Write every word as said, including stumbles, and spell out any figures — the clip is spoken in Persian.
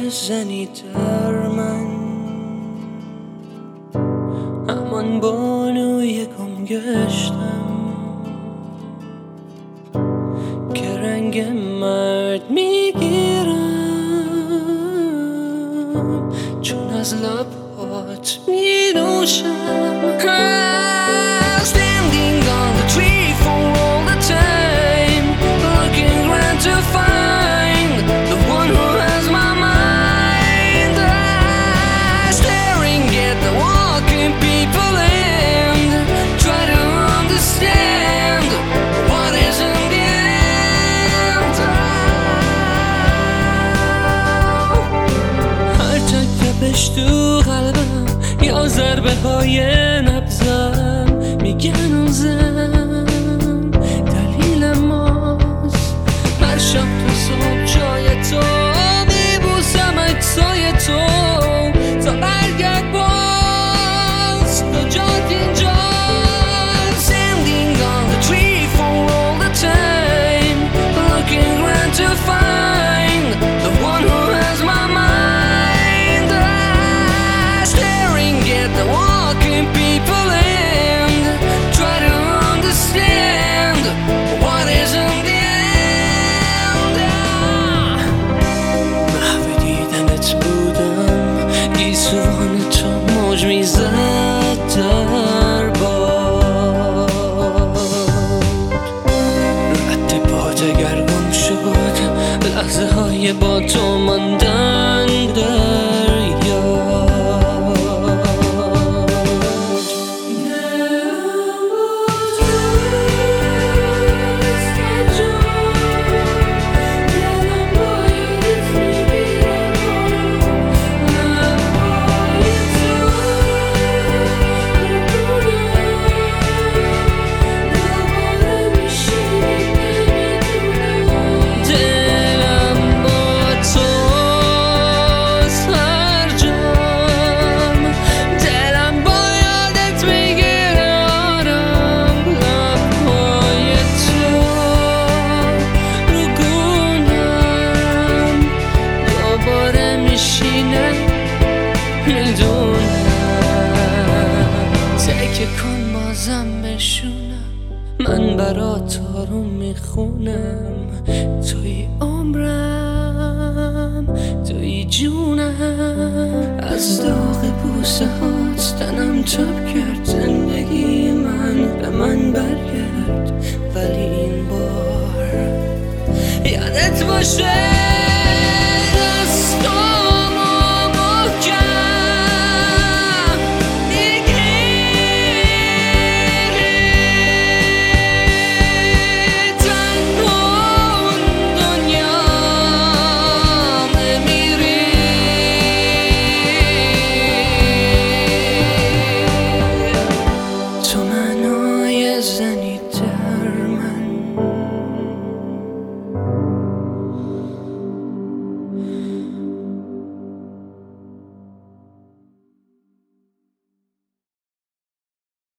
بزنی در من، همان بانوی گم گشتم که رنگ مرد میگیرم چون از لبات می‌نوشم. Standing on the tree for all the time, looking around to find the one who has my mind. I'm staring at the walking people and try to understand what is in the end. هر تک تپش تو قلبم یا ضربه های نبضم میگن اون زن دلیل ماست. هر شب تو صبح جای تو میبوسم عکسای تو تا برگرد باز کجات اینجا. Standing on the tree for all the time, looking around to find the one who has my mind. I'm staring at the walking people and try to understand what is in the end. محو دیدنت بودم، گیسوان تو موج میزد در باد. رد پات اگر گم شد، لحظه های با تو ماندن در یاد. تکه کن بازم بشونم، من برات آروم میخونم. توی عمرم، توی جونم، از داغ بوسه هات تنم تب کرد. زندگی من به من برگرد، ولی این بار یادت باشه